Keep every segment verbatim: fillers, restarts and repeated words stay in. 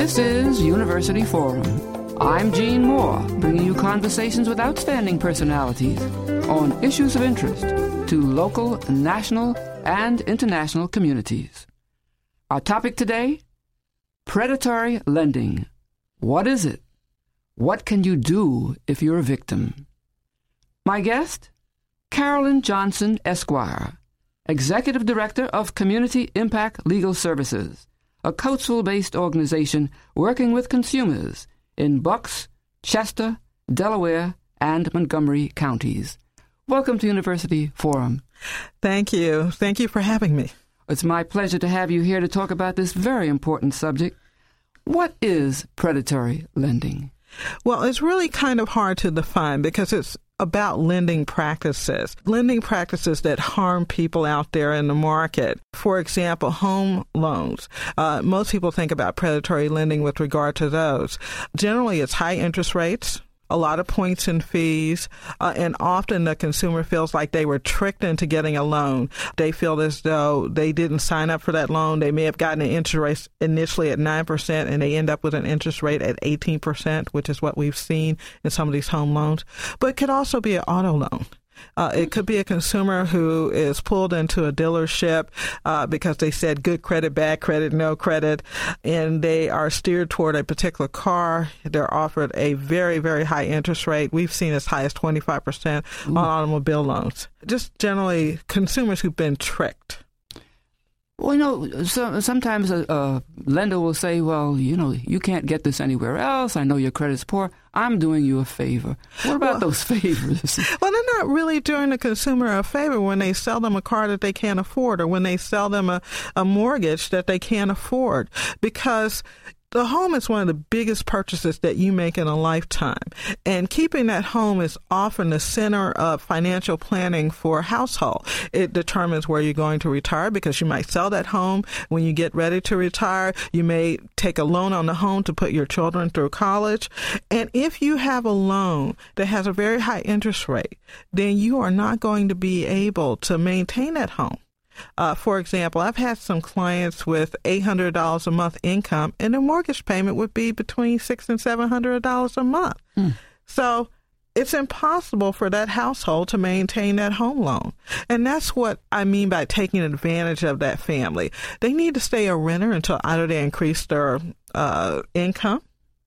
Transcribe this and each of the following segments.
This is University Forum. I'm Gene Moore, bringing you conversations with outstanding personalities on issues of interest to local, national, and international communities. Our topic today, predatory lending. What is it? What can you do if you're a victim? My guest, Carolyn Johnson, Esquire, Executive Director of Community Impact Legal Services, a Coatesville-based organization working with consumers in Bucks, Chester, Delaware, and Montgomery counties. Welcome to University Forum. Thank you. Thank you for having me. It's my pleasure to have you here to talk about this very important subject. What is predatory lending? Well, it's really kind of hard to define because it's about lending practices, lending practices that harm people out there in the market. For example, home loans. Uh, most people think about predatory lending with regard to those. Generally, it's high interest rates, a lot of points and fees, uh, and often the consumer feels like they were tricked into getting a loan. They feel as though they didn't sign up for that loan. They may have gotten an interest rate initially at nine percent, and they end up with an interest rate at eighteen percent, which is what we've seen in some of these home loans. But it could also be an auto loan. Uh, it could be a consumer who is pulled into a dealership uh, because they said good credit, bad credit, no credit, and they are steered toward a particular car. They're offered a very, very high interest rate. We've seen as high as twenty-five percent on automobile loans. Just generally consumers who've been tricked. Well, you know, so, sometimes a, a lender will say, well, you know, you can't get this anywhere else. I know your credit's poor. I'm doing you a favor. What about well, those favors? Well, they're not really doing the consumer a favor when they sell them a car that they can't afford or when they sell them a, a mortgage that they can't afford, because the home is one of the biggest purchases that you make in a lifetime. And keeping that home is often the center of financial planning for a household. It determines where you're going to retire because you might sell that home when you get ready to retire. You may take a loan on the home to put your children through college. And if you have a loan that has a very high interest rate, then you are not going to be able to maintain that home. Uh, for example, I've had some clients with eight hundred dollars a month income, and their mortgage payment would be between six hundred dollars and seven hundred dollars a month. Mm. So it's impossible for that household to maintain that home loan. And that's what I mean by taking advantage of that family. They need to stay a renter until either they increase their uh, income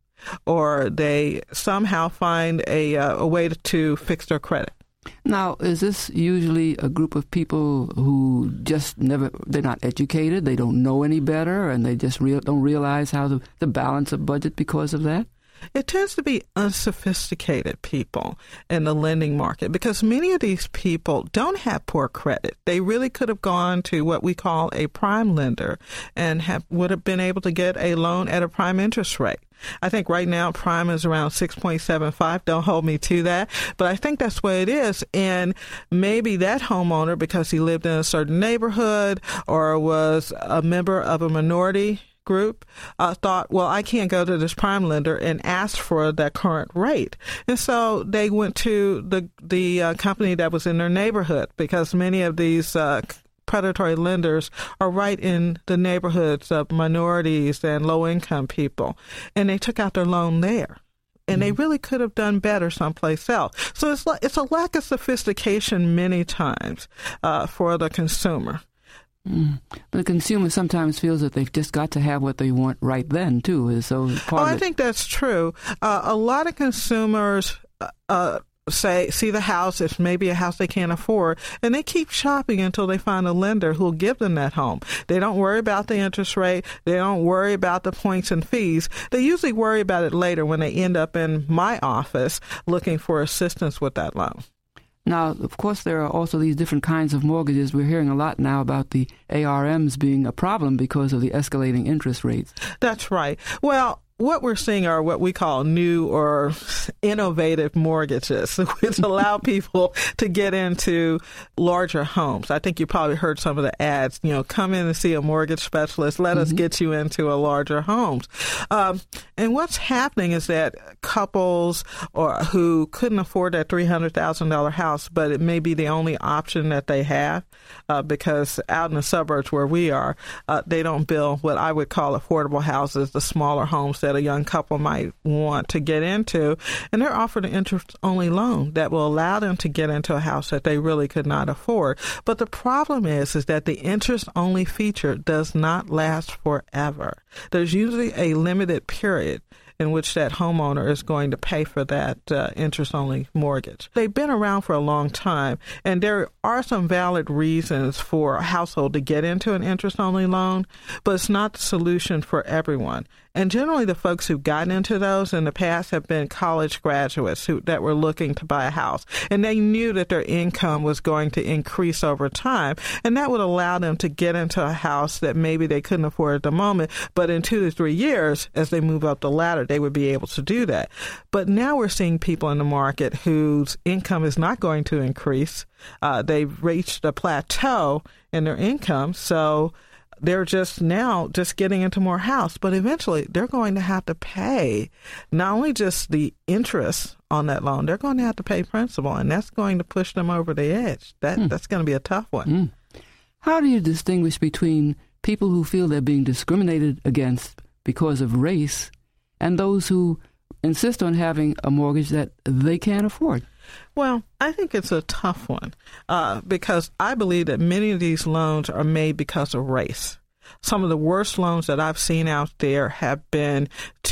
or they somehow find a, uh, a way to, to fix their credit. Now, is this usually a group of people who just never, they're not educated, they don't know any better, and they just real, don't realize how to, to balance a budget because of that? It tends to be unsophisticated people in the lending market because many of these people don't have poor credit. They really could have gone to what we call a prime lender and have would have been able to get a loan at a prime interest rate. I think right now prime is around six point seven five. Don't hold me to that, but I think that's what it is. And maybe that homeowner, because he lived in a certain neighborhood or was a member of a minority group, uh, thought, well, I can't go to this prime lender and ask for that current rate. And so they went to the the uh, company that was in their neighborhood because many of these uh, predatory lenders are right in the neighborhoods of minorities and low-income people. And they took out their loan there. And mm-hmm. they really could have done better someplace else. So it's, it's a lack of sophistication many times uh, for the consumer. Mm. But the consumer sometimes feels that they've just got to have what they want right then, too. So part oh, of I it... think that's true. Uh, a lot of consumers uh, say see the house, it's maybe a house they can't afford, and they keep shopping until they find a lender who'll give them that home. They don't worry about the interest rate. They don't worry about the points and fees. They usually worry about it later when they end up in my office looking for assistance with that loan. Now, of course, there are also these different kinds of mortgages. We're hearing a lot now about the A R Ms being a problem because of the escalating interest rates. That's right. Well, what we're seeing are what we call new or innovative mortgages, which allow people to get into larger homes. I think you probably heard some of the ads, you know, come in and see a mortgage specialist. Let mm-hmm. us get you into a larger homes. Um, and what's happening is that couples or who couldn't afford that three hundred thousand dollars house, but it may be the only option that they have uh, because out in the suburbs where we are, uh, they don't build what I would call affordable houses, the smaller homes that a young couple might want to get into. And they're offered an interest-only loan that will allow them to get into a house that they really could not afford. But the problem is, is that the interest-only feature does not last forever. There's usually a limited period in which that homeowner is going to pay for that uh, interest-only mortgage. They've been around for a long time, and there are some valid reasons for a household to get into an interest-only loan, but it's not the solution for everyone. And generally, the folks who've gotten into those in the past have been college graduates who that were looking to buy a house. And they knew that their income was going to increase over time. And that would allow them to get into a house that maybe they couldn't afford at the moment. But in two to three years, as they move up the ladder, they would be able to do that. But now we're seeing people in the market whose income is not going to increase. Uh, they've reached a plateau in their income. So they're just now just getting into more house, but eventually they're going to have to pay not only just the interest on that loan, they're going to have to pay principal, and that's going to push them over the edge. That mm. That's going to be a tough one. Mm. How do you distinguish between people who feel they're being discriminated against because of race and those who insist on having a mortgage that they can't afford? Well, I think it's a tough one uh, because I believe that many of these loans are made because of race. Some of the worst loans that I've seen out there have been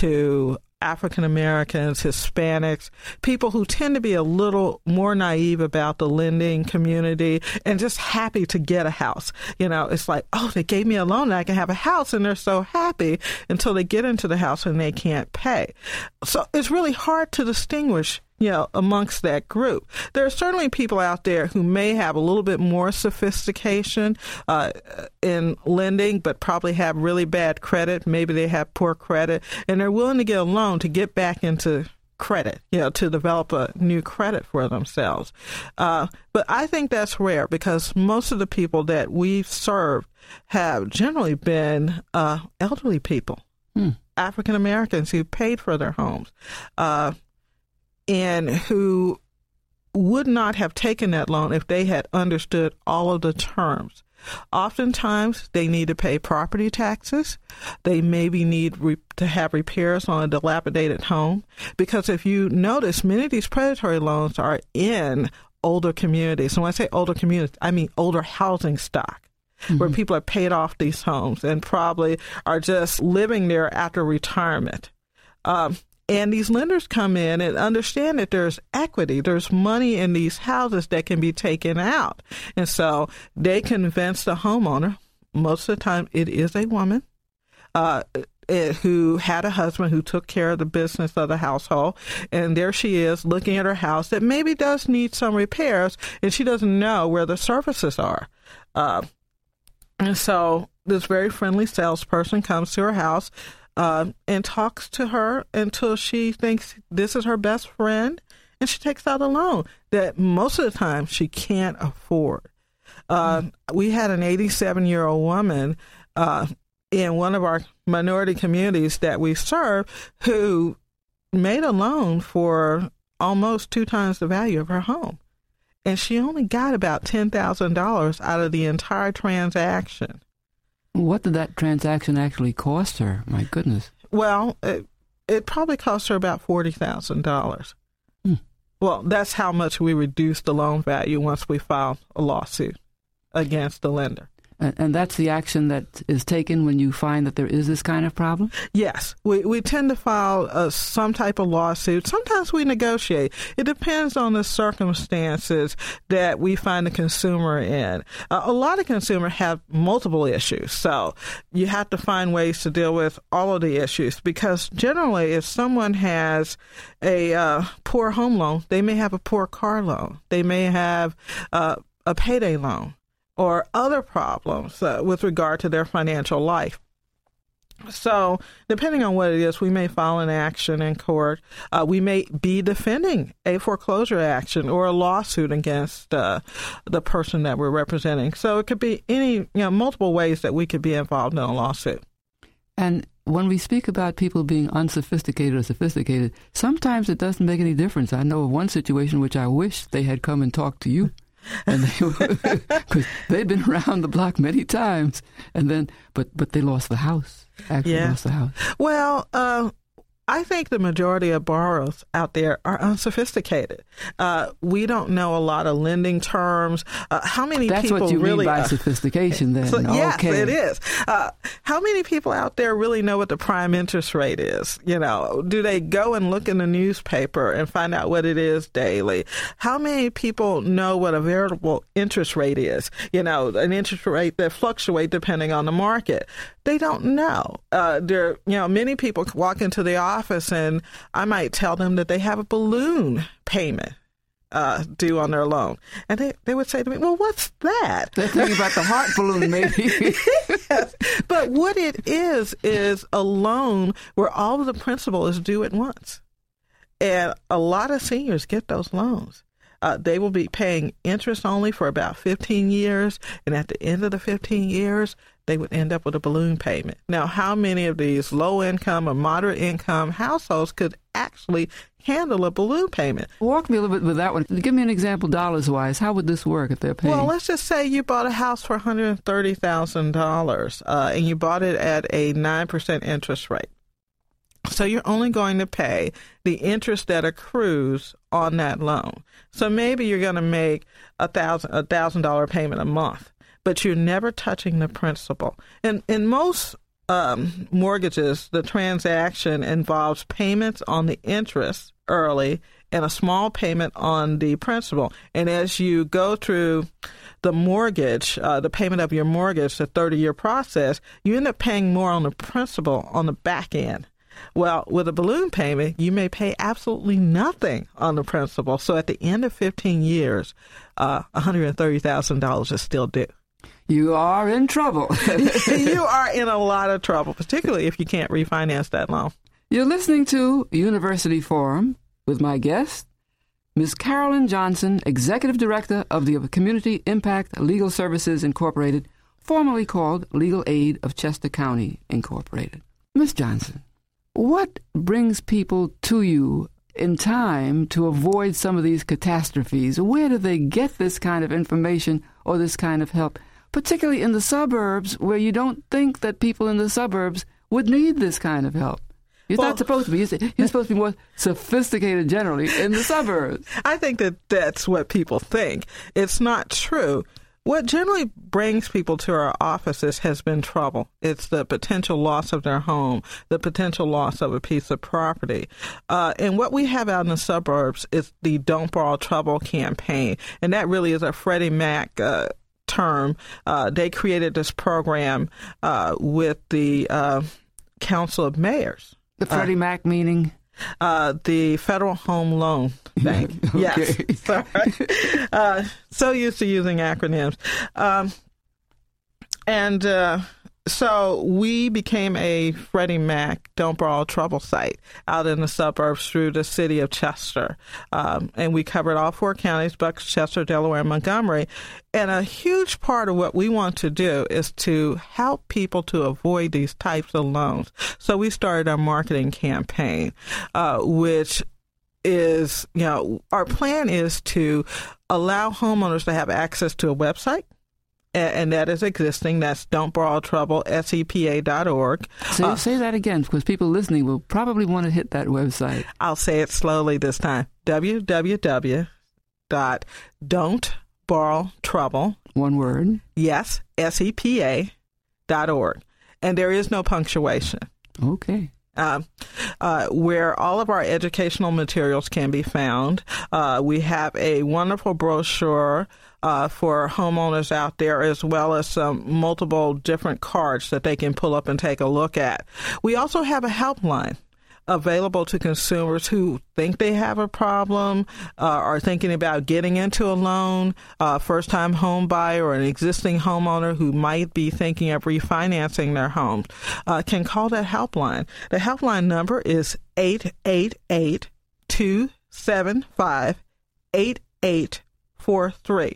to African Americans, Hispanics, people who tend to be a little more naive about the lending community and just happy to get a house. You know, it's like, oh, they gave me a loan and I can have a house, and they're so happy until they get into the house and they can't pay. So it's really hard to distinguish, you know, amongst that group. There are certainly people out there who may have a little bit more sophistication uh, in lending, but probably have really bad credit. Maybe they have poor credit, and they're willing to get a loan to get back into credit, you know, to develop a new credit for themselves. Uh, but I think that's rare because most of the people that we've served have generally been uh, elderly people, hmm. African Americans who paid for their homes. Uh, and who would not have taken that loan if they had understood all of the terms. Oftentimes, they need to pay property taxes. They maybe need re- to have repairs on a dilapidated home. Because if you notice, many of these predatory loans are in older communities. And when I say older communities, I mean older housing stock. Mm-hmm. Where people are paid off these homes and probably are just living there after retirement. Um, And these lenders come in and understand that there's equity, there's money in these houses that can be taken out. And so they convince the homeowner, most of the time it is a woman, uh, it, who had a husband who took care of the business of the household. And there she is looking at her house that maybe does need some repairs, and she doesn't know where the services are. Uh, and so this very friendly salesperson comes to her house, Uh, and talks to her until she thinks this is her best friend, and she takes out a loan that most of the time she can't afford. Uh, mm. We had an eighty-seven-year-old woman uh, in one of our minority communities that we serve who made a loan for almost two times the value of her home, and she only got about ten thousand dollars out of the entire transaction. What did that transaction actually cost her? My goodness. Well, it, it probably cost her about forty thousand dollars. Hmm. Well, that's how much we reduced the loan value once we filed a lawsuit against the lender. And, and that's the action that is taken when you find that there is this kind of problem? Yes. We we tend to file uh, some type of lawsuit. Sometimes we negotiate. It depends on the circumstances that we find the consumer in. Uh, a lot of consumers have multiple issues, so you have to find ways to deal with all of the issues, because generally if someone has a uh, poor home loan, they may have a poor car loan. They may have uh, a payday loan, or other problems uh, with regard to their financial life. So depending on what it is, we may file an action in court. Uh, we may be defending a foreclosure action or a lawsuit against uh, the person that we're representing. So it could be any, you know, multiple ways that we could be involved in a lawsuit. And when we speak about people being unsophisticated or sophisticated, sometimes it doesn't make any difference. I know of one situation which I wish they had come and talked to you. And they, cause they'd been around the block many times, and then, but but they lost the house. Actually, yeah. lost the house. Well, uh, I think the majority of borrowers out there are unsophisticated. Uh, we don't know a lot of lending terms. Uh, how many That's people what you really mean by uh, sophistication, then? So, yes, okay. it is. Uh, how many people out there really know what the prime interest rate is? You know, do they go and look in the newspaper and find out what it is daily? How many people know what a variable interest rate is? You know, an interest rate that fluctuates depending on the market. They don't know. Uh, there, you know, many people walk into the office and I might tell them that they have a balloon payment uh, due on their loan. And they, they would say to me, well, what's that? They're thinking about the heart balloon, maybe. Yes. But what it is, is a loan where all of the principal is due at once. And a lot of seniors get those loans. Uh, they will be paying interest only for about fifteen years. And at the end of the fifteen years, they would end up with a balloon payment. Now, how many of these low-income or moderate-income households could actually handle a balloon payment? Walk me a little bit with that one. Give me an example dollars-wise. How would this work if they're paying? Well, let's just say you bought a house for one hundred thirty thousand dollars uh, and you bought it at a nine percent interest rate. So you're only going to pay the interest that accrues on that loan. So maybe you're going to make a thousand a thousand dollar payment a month, but you're never touching the principal. And in most um, mortgages, the transaction involves payments on the interest early and a small payment on the principal. And as you go through the mortgage, uh, the payment of your mortgage, the thirty-year process, you end up paying more on the principal on the back end. Well, with a balloon payment, you may pay absolutely nothing on the principal. So at the end of fifteen years, uh, one hundred thirty thousand dollars is still due. You are in trouble. You are in a lot of trouble, particularly if you can't refinance that loan. You're listening to University Forum with my guest, Miz Carolyn Johnson, Executive Director of the Community Impact Legal Services, Incorporated, formerly called Legal Aid of Chester County, Incorporated. Miz Johnson, what brings people to you in time to avoid some of these catastrophes? Where do they get this kind of information or this kind of help, particularly in the suburbs where you don't think that people in the suburbs would need this kind of help? You're well, not supposed to be. You're supposed to be more sophisticated generally in the suburbs. I think that that's what people think. It's not true. What generally brings people to our offices has been trouble. It's the potential loss of their home, the potential loss of a piece of property. Uh, and what we have out in the suburbs is the Don't Borrow Trouble campaign. And that really is a Freddie Mac uh, term. Uh, they created this program uh, with the uh, Council of Mayors. The Freddie uh, Mac meaning? Uh, the Federal Home Loan Bank. Okay. Yes. Sorry. Uh, so used to using acronyms. Um, and uh, so we became a Freddie Mac Don't Borrow Trouble site out in the suburbs through the city of Chester. Um, and we covered all four counties, Bucks, Chester, Delaware, and Montgomery. And a huge part of what we want to do is to help people to avoid these types of loans. So we started our marketing campaign, uh, which is, you know, our plan is to allow homeowners to have access to a website. And that is existing. That's don't borrow trouble sepa dot org. Say, uh, say that again, because people listening will probably want to hit that website. I'll say it slowly this time. w w w dot don't borrow trouble. One word. Yes, sepa dot org. And there is no punctuation. Okay. Uh, uh, where all of our educational materials can be found. Uh, we have a wonderful brochure uh, for homeowners out there, as well as some multiple different cards that they can pull up and take a look at. We also have a helpline. available to consumers who think they have a problem, uh, are thinking about getting into a loan, uh, first-time home buyer or an existing homeowner who might be thinking of refinancing their home, uh, can call that helpline. The helpline number is eight eight eight, two seven five, eight eight four three.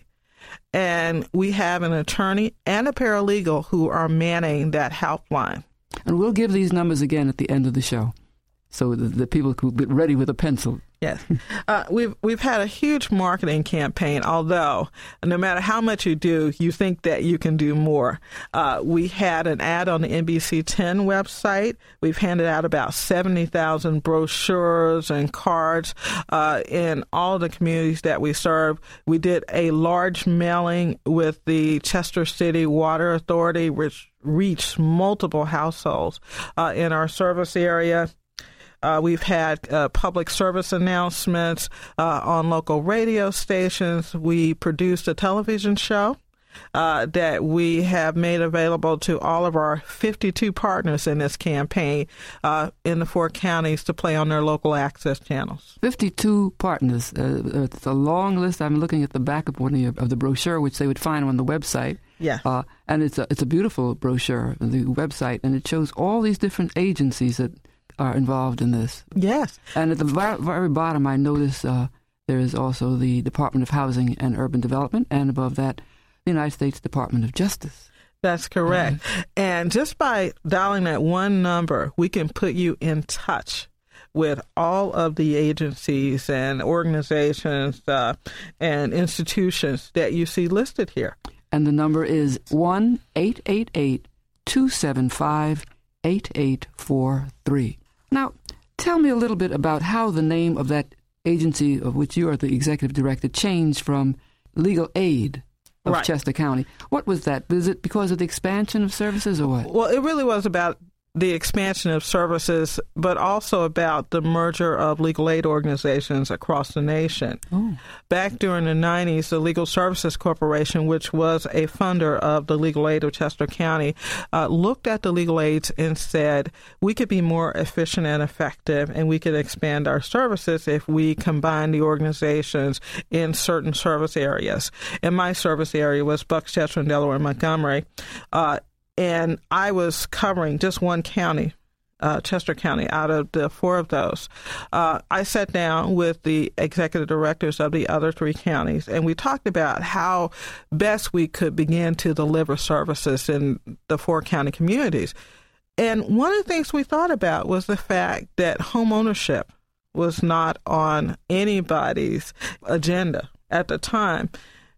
And we have an attorney and a paralegal who are manning that helpline. And we'll give these numbers again at the end of the show, so the, the people could get ready with a pencil. Yes. Uh, we've we've had a huge marketing campaign, although no matter how much you do, you think that you can do more. Uh, we had an ad on the N B C ten website. We've handed out about seventy thousand brochures and cards uh, in all the communities that we serve. We did a large mailing with the Chester City Water Authority, which reached multiple households uh, in our service area. Uh, we've had uh, public service announcements uh, on local radio stations. We produced a television show uh, that we have made available to all of our fifty-two partners in this campaign uh, in the four counties to play on their local access channels. fifty-two partners. Uh, it's a long list. I'm looking at the back of one of, your, of the brochure, which they would find on the website. Yeah. Uh, and it's a, it's a beautiful brochure, the website, and it shows all these different agencies that are involved in this. Yes. And at the very, very bottom, I notice uh, there is also the Department of Housing and Urban Development, and above that, the United States Department of Justice. That's correct. Uh, and just by dialing that one number, we can put you in touch with all of the agencies and organizations uh, and institutions that you see listed here. And the number is one eight eight eight, two seven five, eight eight four three. Now, tell me a little bit about how the name of that agency of which you are the executive director changed from Legal Aid of right. Chester County. What was that? Was it because of the expansion of services or what? Well, it really was about the expansion of services, but also about the merger of legal aid organizations across the nation. Oh. Back during the nineties, the Legal Services Corporation, which was a funder of the Legal Aid of Chester County, uh, looked at the legal aids and said, we could be more efficient and effective, and we could expand our services if we combine the organizations in certain service areas. And my service area was Bucks, Chester, and Delaware, and Montgomery. Uh, And I was covering just one county, uh, Chester County, out of the four of those. Uh, I sat down with the executive directors of the other three counties, and we talked about how best we could begin to deliver services in the four county communities. And one of the things we thought about was the fact that home ownership was not on anybody's agenda at the time.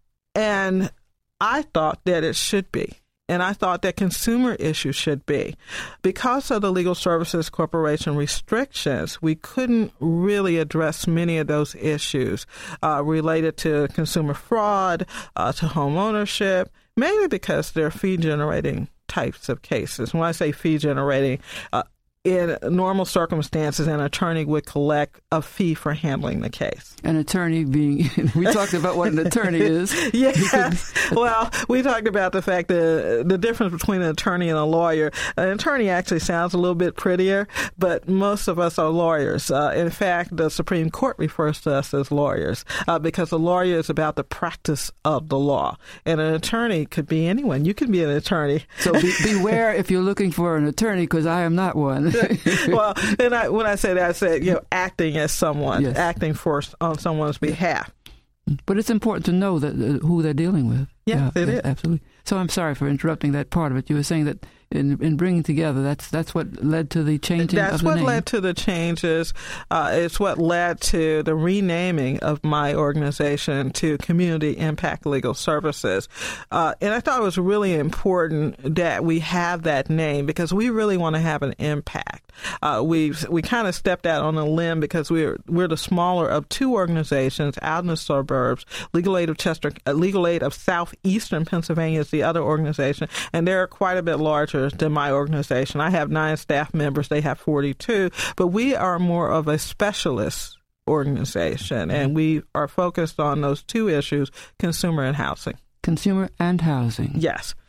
And I thought that it should be. And I thought that consumer issues should be. Because of the Legal Services Corporation restrictions, we couldn't really address many of those issues uh, related to consumer fraud, uh, to home ownership, mainly because they're fee-generating types of cases. When I say fee-generating, uh, in normal circumstances, an attorney would collect a fee for handling the case. An attorney being, we talked about what an attorney is. Yes. Well, we talked about the fact that the difference between an attorney and a lawyer. An attorney actually sounds a little bit prettier, but most of us are lawyers. Uh, in fact, the Supreme Court refers to us as lawyers uh, because a lawyer is about the practice of the law. And an attorney could be anyone. You can be an attorney. So be, beware if you're looking for an attorney, because I am not one. Well, and I, when I say that, I said, you know, acting as someone, yes. acting for on someone's behalf. But it's important to know that uh, who they're dealing with. Yes, yeah, it is. Absolutely. So I'm sorry for interrupting that part of it. You were saying that in, in bringing together, that's that's what led to the changing that's of the what name. led to the changes. Uh, it's what led to the renaming of my organization to Community Impact Legal Services. Uh, and I thought it was really important that we have that name because we really want to have an impact. Uh, we've we kind of stepped out on a limb because we're we're the smaller of two organizations out in the suburbs. Legal Aid of Chester, uh, Legal Aid of Southeastern Pennsylvania is the other organization, and they're quite a bit larger than my organization. I have nine staff members; they have forty-two, but we are more of a specialist organization, and we are focused on those two issues: consumer and housing. Consumer and housing. Yes.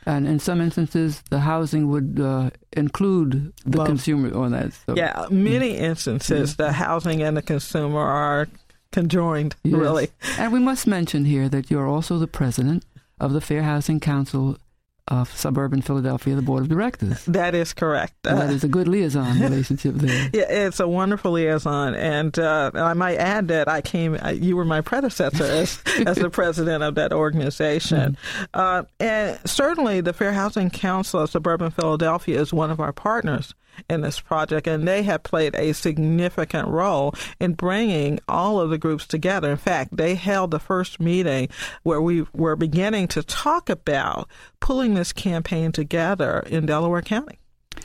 And in some instances, the housing would uh, include the Both. consumer on that. So. Yeah, many instances, the housing and the consumer are conjoined, Yes. really. And we must mention here that you're also the president of the Fair Housing Council of Suburban Philadelphia, the Board of Directors. That is correct. And that Uh, is a good liaison relationship there. Yeah, it's a wonderful liaison, and uh, I might add that I came. Uh, you were my predecessor as, as the president of that organization, mm-hmm. uh, and certainly the Fair Housing Council of Suburban Philadelphia is one of our partners in this project, and they have played a significant role in bringing all of the groups together. In fact, they held the first meeting where we were beginning to talk about pulling this campaign together in Delaware County.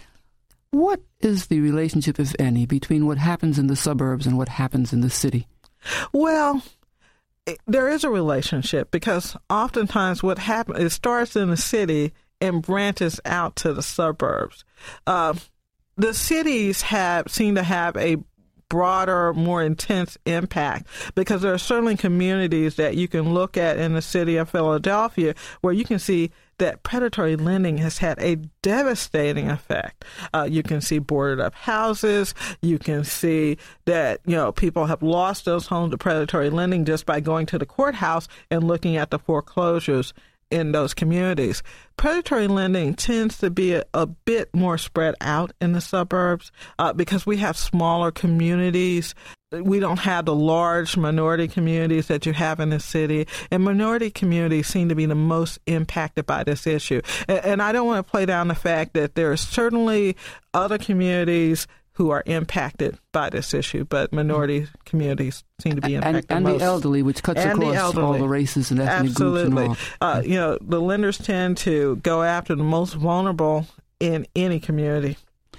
What is the relationship, if any, between what happens in the suburbs and what happens in the city? Well, it, there is a relationship because oftentimes what happens, it starts in the city and branches out to the suburbs. Uh, the cities have seem to have a broader, more intense impact because there are certainly communities that you can look at in the city of Philadelphia where you can see that predatory lending has had a devastating effect. Uh, you can see boarded up houses. You can see that, you know, people have lost those homes to predatory lending just by going to the courthouse and looking at the foreclosures in those communities. Predatory lending tends to be a, a bit more spread out in the suburbs uh, because we have smaller communities. We don't have the large minority communities that you have in the city, and minority communities seem to be the most impacted by this issue. And, and I don't want to play down the fact that there are certainly other communities who are impacted by this issue, but minority communities seem to be impacted and, and most. the elderly, which cuts and across all the races and ethnic Absolutely. groups and all. Uh, you know, the lenders tend to go after the most vulnerable in any community.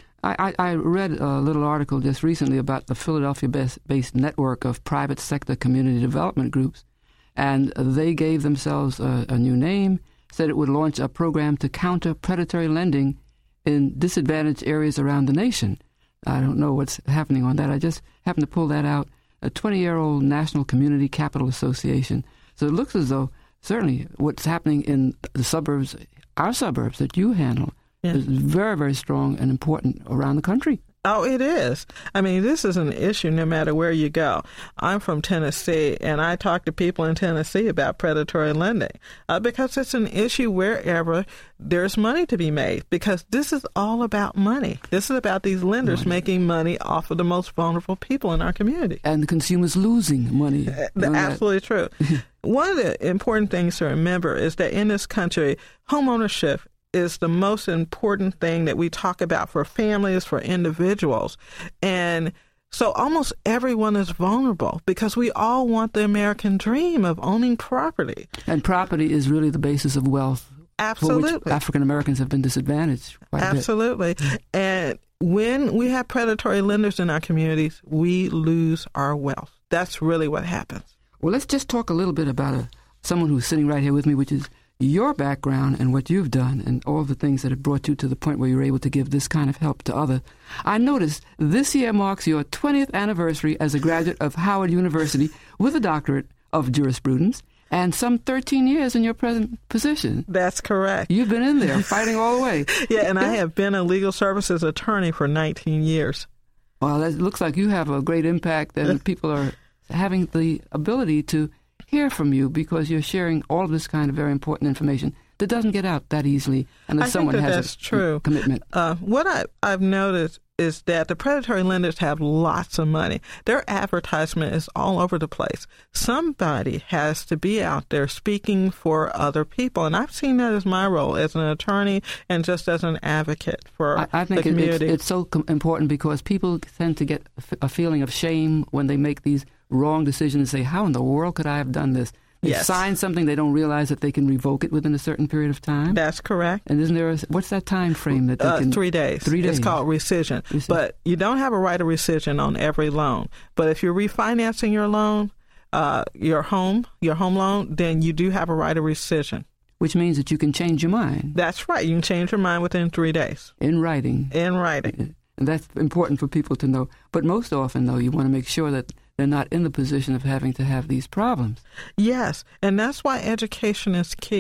I, I, I read a little article just recently about the Philadelphia-based network of private sector community development groups, and they gave themselves a, a new name, said it would launch a program to counter predatory lending in disadvantaged areas around the nation. I don't know what's happening on that. I just happened to pull that out. A twenty-year-old National Community Capital Association. So it looks as though certainly what's happening in the suburbs, our suburbs that you handle, yeah. is very, very strong and important around the country. Oh, it is. I mean, this is an issue no matter where you go. I'm from Tennessee, and I talk to people in Tennessee about predatory lending uh, because it's an issue wherever there's money to be made, because this is all about money. This is about these lenders money. making money off of the most vulnerable people in our community. And the consumers losing money. Uh, absolutely true. One of the important things to remember is that in this country, homeownership is the most important thing that we talk about for families, for individuals. And so almost everyone is vulnerable because we all want the American dream of owning property. And property is really the basis of wealth. Absolutely. For which African Americans have been disadvantaged quite a bit. Absolutely. And when we have predatory lenders in our communities, we lose our wealth. That's really what happens. Well, let's just talk a little bit about a, someone who's sitting right here with me, which is your background and what you've done and all the things that have brought you to the point where you're able to give this kind of help to others. I noticed this year marks your twentieth anniversary as a graduate of Howard University with a doctorate of jurisprudence and some thirteen years in your present position. That's correct. You've been in there fighting all the way. Yeah, and I have been a legal services attorney for nineteen years. Well, it looks like you have a great impact, and people are having the ability to hear from you because you're sharing all of this kind of very important information that doesn't get out that easily unless I someone think that has that's a true. commitment. Uh, what I, I've noticed is that the predatory lenders have lots of money. Their advertisement is all over the place. Somebody has to be out there speaking for other people, and I've seen that as my role as an attorney and just as an advocate for I, I think the community. It's, it's so com- important because people tend to get a, f- a feeling of shame when they make these wrong decisions and say, how in the world could I have done this? They yes. sign something, they don't realize that they can revoke it within a certain period of time. That's correct. And isn't there a, what's that time frame that they uh, can? Three days. Three days. It's called rescission. rescission. But you don't have a right of rescission on every loan. But if you're refinancing your loan, uh, your home, your home loan, then you do have a right of rescission. Which means that you can change your mind. That's right. You can change your mind within three days. In writing. In writing. And that's important for people to know. But most often, though, you want to make sure that they're not in the position of having to have these problems. Yes, and that's why education is key.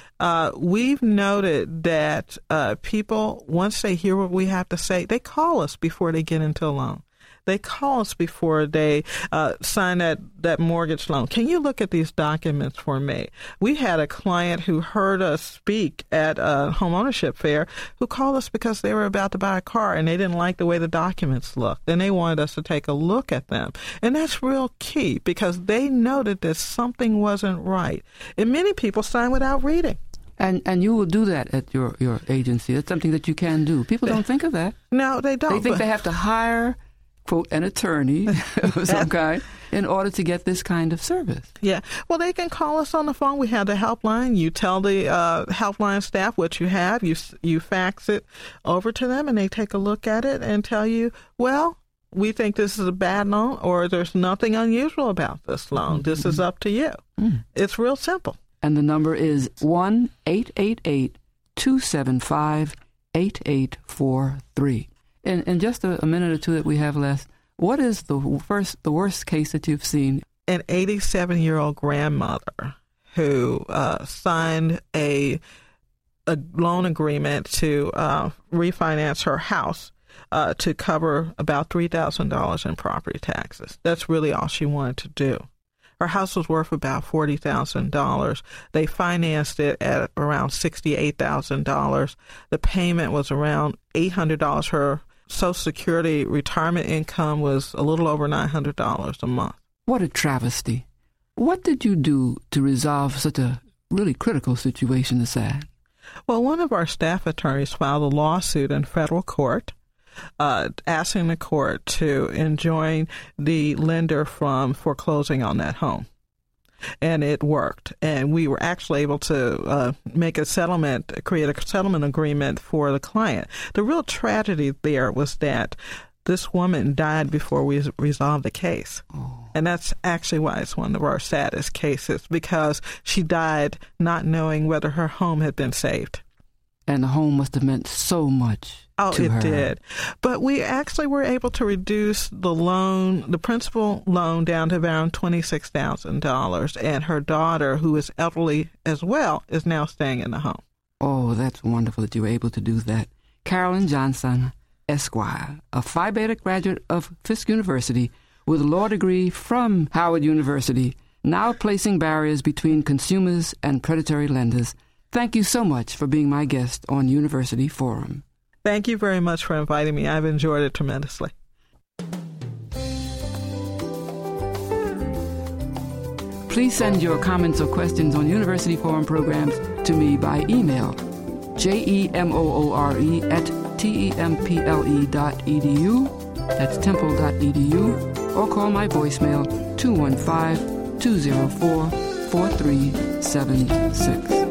Uh, we've noted that uh, people, once they hear what we have to say, they call us before they get into a loan. They call us before they uh, sign that, that mortgage loan. Can you look at these documents for me? We had a client who heard us speak at a home ownership fair who called us because they were about to buy a car and they didn't like the way the documents looked. And they wanted us to take a look at them. And that's real key because they noted that something wasn't right. And many people sign without reading. And and you will do that at your, your agency. It's something that you can do. People don't think of that. No, they don't. They think they have to hire, quote, an attorney of some kind in order to get this kind of service. Yeah. Well, they can call us on the phone. We have the helpline. You tell the uh, helpline staff what you have. You you fax it over to them, and they take a look at it and tell you, well, we think this is a bad loan, or there's nothing unusual about this loan. Mm-hmm. This is up to you. Mm. It's real simple. And the number is one eight eight eight, two seven five, eight eight four three. In, in just a, a minute or two that we have left, what is the first, the worst case that you've seen? An eighty-seven-year-old grandmother who uh, signed a a loan agreement to uh, refinance her house uh, to cover about three thousand dollars in property taxes. That's really all she wanted to do. Her house was worth about forty thousand dollars. They financed it at around sixty-eight thousand dollars. The payment was around eight hundred dollars. Her Social Security retirement income was a little over nine hundred dollars a month. What a travesty. What did you do to resolve such a really critical situation as that? Well, one of our staff attorneys filed a lawsuit in federal court uh, asking the court to enjoin the lender from foreclosing on that home. And it worked. And we were actually able to uh, make a settlement, create a settlement agreement for the client. The real tragedy there was that this woman died before we resolved the case. Oh. And that's actually why it's one of our saddest cases, because she died not knowing whether her home had been saved. And the home must have meant so much oh, to it her. did. But we actually were able to reduce the loan, the principal loan, down to around twenty-six thousand dollars. And her daughter, who is elderly as well, is now staying in the home. Oh, that's wonderful that you were able to do that. Carolyn Johnson, Esquire, a Phi Beta graduate of Fisk University with a law degree from Howard University, now placing barriers between consumers and predatory lenders. Thank you so much for being my guest on University Forum. Thank you very much for inviting me. I've enjoyed it tremendously. Please send your comments or questions on University Forum programs to me by email, J E M O O R E at T E M P L E dot E D U, that's temple dot E D U, or call my voicemail two one five, two zero four, four three seven six.